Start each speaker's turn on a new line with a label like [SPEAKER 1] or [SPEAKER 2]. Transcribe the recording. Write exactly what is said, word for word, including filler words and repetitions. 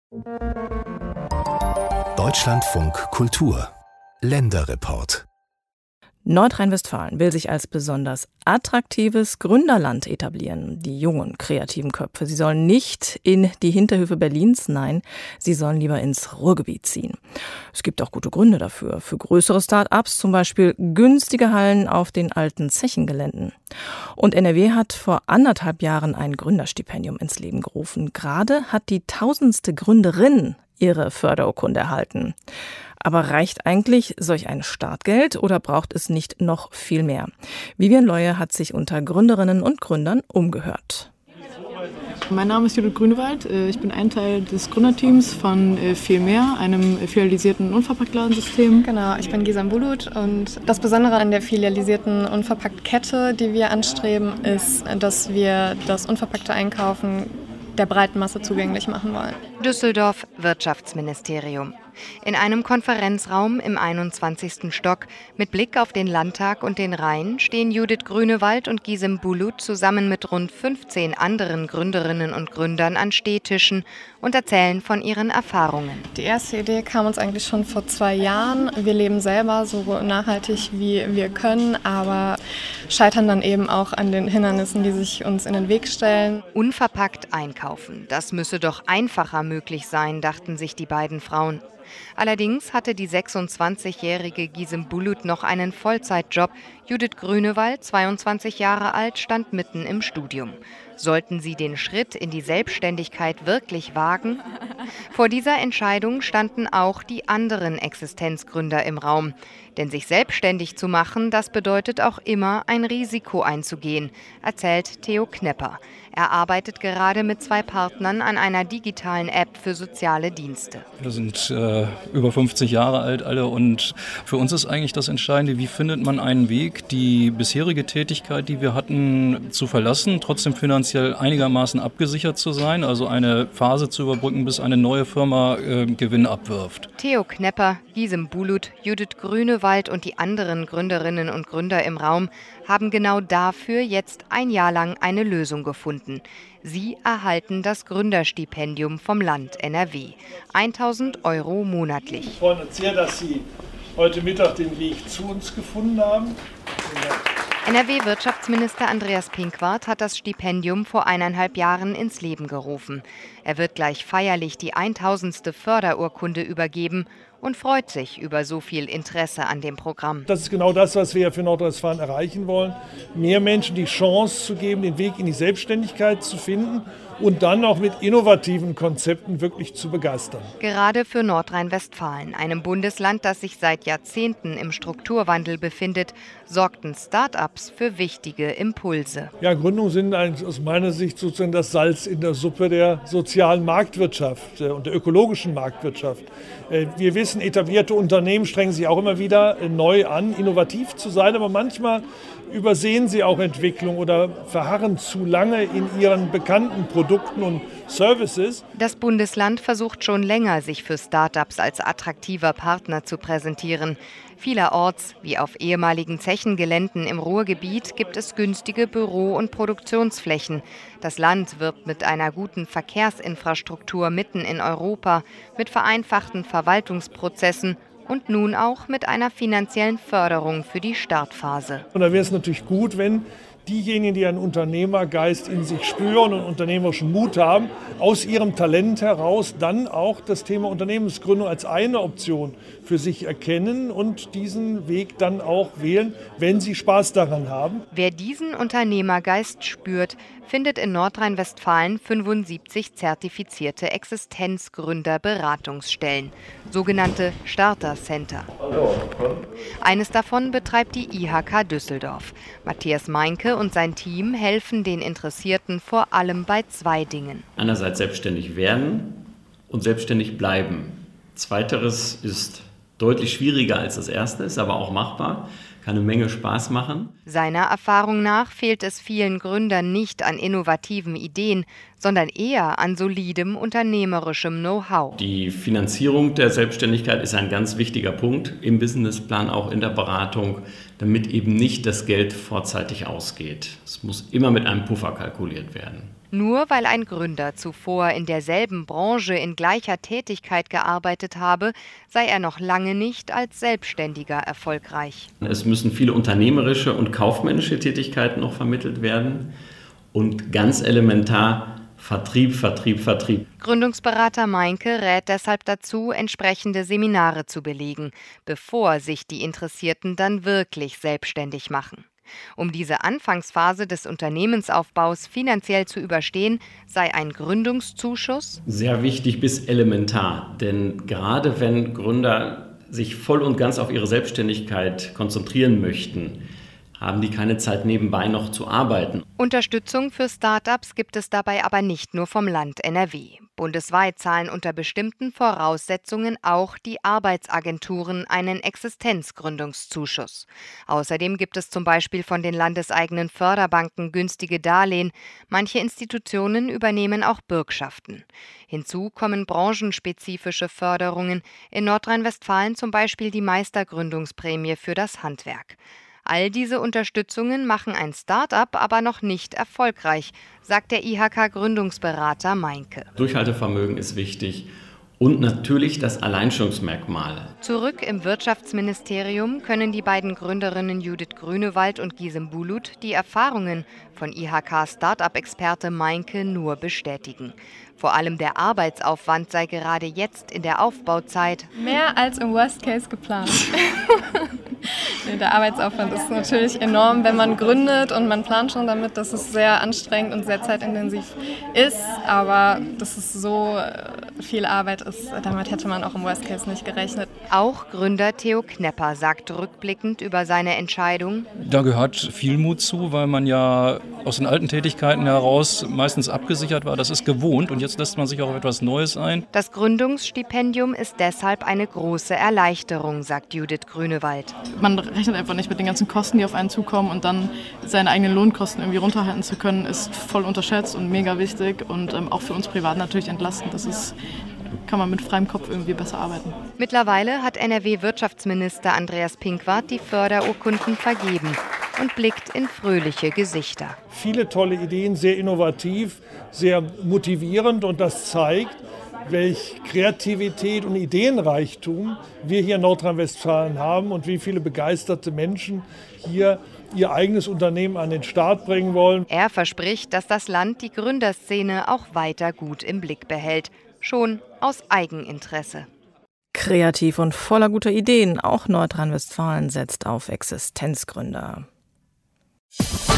[SPEAKER 1] Deutschlandfunk Kultur Länderreport.
[SPEAKER 2] Nordrhein-Westfalen will sich als besonders attraktives Gründerland etablieren. Die jungen, kreativen Köpfe, sie sollen nicht in die Hinterhöfe Berlins, nein, sie sollen lieber ins Ruhrgebiet ziehen. Es gibt auch gute Gründe dafür. Für größere Start-ups zum Beispiel günstige Hallen auf den alten Zechengeländen. Und N R W hat vor anderthalb Jahren ein Gründerstipendium ins Leben gerufen. Gerade hat die tausendste Gründerin ihre Förderurkunde erhalten. Aber reicht eigentlich solch ein Startgeld oder braucht es nicht noch viel mehr? Vivian Leue hat sich unter Gründerinnen und Gründern umgehört.
[SPEAKER 3] Mein Name ist Judith Grünewald. Ich bin ein Teil des Gründerteams von Viel mehr, einem filialisierten Unverpacktladensystem.
[SPEAKER 4] Genau, ich bin Gisam Bulut und das Besondere an der filialisierten Unverpackt-Kette, die wir anstreben, ist, dass wir das unverpackte Einkaufen der breiten Masse zugänglich machen wollen.
[SPEAKER 5] Düsseldorf, Wirtschaftsministerium. In einem Konferenzraum im einundzwanzigsten Stock mit Blick auf den Landtag und den Rhein stehen Judith Grünewald und Gisem Bulut zusammen mit rund fünfzehn anderen Gründerinnen und Gründern an Stehtischen und erzählen von ihren Erfahrungen.
[SPEAKER 4] Die erste Idee kam uns eigentlich schon vor zwei Jahren. Wir leben selber so nachhaltig, wie wir können, aber scheitern dann eben auch an den Hindernissen, die sich uns in den Weg stellen.
[SPEAKER 5] Unverpackt einkaufen, das müsse doch einfacher möglich sein, dachten sich die beiden Frauen. Allerdings hatte die sechsundzwanzigjährige Gisem Bulut noch einen Vollzeitjob. Judith Grünewald, zweiundzwanzig Jahre alt, stand mitten im Studium. Sollten sie den Schritt in die Selbstständigkeit wirklich wagen? Vor dieser Entscheidung standen auch die anderen Existenzgründer im Raum. Denn sich selbstständig zu machen, das bedeutet auch immer ein Risiko einzugehen, erzählt Theo Knepper. Er arbeitet gerade mit zwei Partnern an einer digitalen App für soziale Dienste.
[SPEAKER 6] Wir sind äh, über fünfzig Jahre alt alle und für uns ist eigentlich das Entscheidende, wie findet man einen Weg, die bisherige Tätigkeit, die wir hatten, zu verlassen, trotzdem finanziell einigermaßen abgesichert zu sein, also eine Phase zu überbrücken, bis eine neue Firma äh, Gewinn abwirft.
[SPEAKER 5] Theo Knepper, Gisem Bulut, Judith Grünewald und die anderen Gründerinnen und Gründer im Raum haben genau dafür jetzt ein Jahr lang eine Lösung gefunden. Sie erhalten das Gründerstipendium vom Land N R W. tausend Euro monatlich.
[SPEAKER 7] Wir freuen uns sehr, dass Sie heute Mittag den Weg zu uns gefunden haben.
[SPEAKER 5] N R W-Wirtschaftsminister Andreas Pinkwart hat das Stipendium vor eineinhalb Jahren ins Leben gerufen. Er wird gleich feierlich die tausendste Förderurkunde übergeben und freut sich über so viel Interesse an dem Programm.
[SPEAKER 7] Das ist genau das, was wir für Nordrhein-Westfalen erreichen wollen. Mehr Menschen die Chance zu geben, den Weg in die Selbstständigkeit zu finden und dann auch mit innovativen Konzepten wirklich zu begeistern.
[SPEAKER 5] Gerade für Nordrhein-Westfalen, einem Bundesland, das sich seit Jahrzehnten im Strukturwandel befindet, sorgten Start-ups für wichtige Impulse.
[SPEAKER 7] Ja, Gründungen sind eigentlich aus meiner Sicht sozusagen das Salz in der Suppe der sozialen Marktwirtschaft und der ökologischen Marktwirtschaft. Wir wissen, etablierte Unternehmen strengen sich auch immer wieder neu an, innovativ zu sein, aber manchmal übersehen sie auch Entwicklung oder verharren zu lange in ihren bekannten Produkten und Services.
[SPEAKER 5] Das Bundesland versucht schon länger, sich für Start-ups als attraktiver Partner zu präsentieren. Vielerorts, wie auf ehemaligen Zechengeländen im Ruhrgebiet, gibt es günstige Büro- und Produktionsflächen. Das Land wirbt mit einer guten Verkehrsinfrastruktur mitten in Europa, mit vereinfachten Verwaltungsprozessen und nun auch mit einer finanziellen Förderung für die Startphase.
[SPEAKER 7] Und da wäre es natürlich gut, wenn diejenigen, die einen Unternehmergeist in sich spüren und unternehmerischen Mut haben, aus ihrem Talent heraus dann auch das Thema Unternehmensgründung als eine Option für sich erkennen und diesen Weg dann auch wählen, wenn sie Spaß daran haben.
[SPEAKER 5] Wer diesen Unternehmergeist spürt, findet in Nordrhein-Westfalen fünfundsiebzig zertifizierte Existenzgründerberatungsstellen, sogenannte Starter Center. Eines davon betreibt die I H K Düsseldorf. Matthias Meinke und sein Team helfen den Interessierten vor allem bei zwei Dingen.
[SPEAKER 8] Einerseits selbstständig werden und selbstständig bleiben. Zweiteres ist deutlich schwieriger als das erste, ist aber auch machbar. Kann eine Menge Spaß machen.
[SPEAKER 5] Seiner Erfahrung nach fehlt es vielen Gründern nicht an innovativen Ideen, sondern eher an solidem unternehmerischem Know-how.
[SPEAKER 8] Die Finanzierung der Selbstständigkeit ist ein ganz wichtiger Punkt im Businessplan, auch in der Beratung, damit eben nicht das Geld vorzeitig ausgeht. Es muss immer mit einem Puffer kalkuliert werden.
[SPEAKER 5] Nur weil ein Gründer zuvor in derselben Branche in gleicher Tätigkeit gearbeitet habe, sei er noch lange nicht als Selbstständiger erfolgreich.
[SPEAKER 8] Es müssen viele unternehmerische und kaufmännische Tätigkeiten noch vermittelt werden und ganz elementar Vertrieb, Vertrieb, Vertrieb.
[SPEAKER 5] Gründungsberater Meinke rät deshalb dazu, entsprechende Seminare zu belegen, bevor sich die Interessierten dann wirklich selbstständig machen. Um diese Anfangsphase des Unternehmensaufbaus finanziell zu überstehen, sei ein Gründungszuschuss
[SPEAKER 8] sehr wichtig bis elementar, denn gerade wenn Gründer sich voll und ganz auf ihre Selbstständigkeit konzentrieren möchten, haben die keine Zeit nebenbei noch zu arbeiten.
[SPEAKER 5] Unterstützung für Start-ups gibt es dabei aber nicht nur vom Land N R W. Bundesweit zahlen unter bestimmten Voraussetzungen auch die Arbeitsagenturen einen Existenzgründungszuschuss. Außerdem gibt es zum Beispiel von den landeseigenen Förderbanken günstige Darlehen. Manche Institutionen übernehmen auch Bürgschaften. Hinzu kommen branchenspezifische Förderungen, in Nordrhein-Westfalen zum Beispiel die Meistergründungsprämie für das Handwerk. All diese Unterstützungen machen ein Start-up aber noch nicht erfolgreich, sagt der I H K-Gründungsberater Meinke.
[SPEAKER 8] Durchhaltevermögen ist wichtig und natürlich das Alleinstellungsmerkmal.
[SPEAKER 5] Zurück im Wirtschaftsministerium können die beiden Gründerinnen Judith Grünewald und Gisem Bulut die Erfahrungen von I H K-Start-up-Experte Meinke nur bestätigen. Vor allem der Arbeitsaufwand sei gerade jetzt in der Aufbauzeit
[SPEAKER 4] mehr als im Worst Case geplant. Der Arbeitsaufwand ist natürlich enorm, wenn man gründet und man plant schon damit, dass es sehr anstrengend und sehr zeitintensiv ist, aber dass es so viel Arbeit ist, damit hätte man auch im Worst Case nicht gerechnet.
[SPEAKER 5] Auch Gründer Theo Knepper sagt rückblickend über seine Entscheidung:
[SPEAKER 6] Da gehört viel Mut zu, weil man ja aus den alten Tätigkeiten heraus meistens abgesichert war. Das ist gewohnt und jetzt lässt man sich auch auf etwas Neues ein.
[SPEAKER 5] Das Gründungsstipendium ist deshalb eine große Erleichterung, sagt Judith Grünewald.
[SPEAKER 3] Man rechnet einfach nicht mit den ganzen Kosten, die auf einen zukommen, und dann seine eigenen Lohnkosten irgendwie runterhalten zu können, ist voll unterschätzt und mega wichtig und ähm, auch für uns privat natürlich entlastend. Das ist, kann man mit freiem Kopf irgendwie besser arbeiten.
[SPEAKER 5] Mittlerweile hat N R W-Wirtschaftsminister Andreas Pinkwart die Förderurkunden vergeben und blickt in fröhliche Gesichter.
[SPEAKER 7] Viele tolle Ideen, sehr innovativ, sehr motivierend, und das zeigt, welche Kreativität und Ideenreichtum wir hier in Nordrhein-Westfalen haben und wie viele begeisterte Menschen hier ihr eigenes Unternehmen an den Start bringen wollen.
[SPEAKER 5] Er verspricht, dass das Land die Gründerszene auch weiter gut im Blick behält, schon aus Eigeninteresse.
[SPEAKER 2] Kreativ und voller guter Ideen, auch Nordrhein-Westfalen setzt auf Existenzgründer.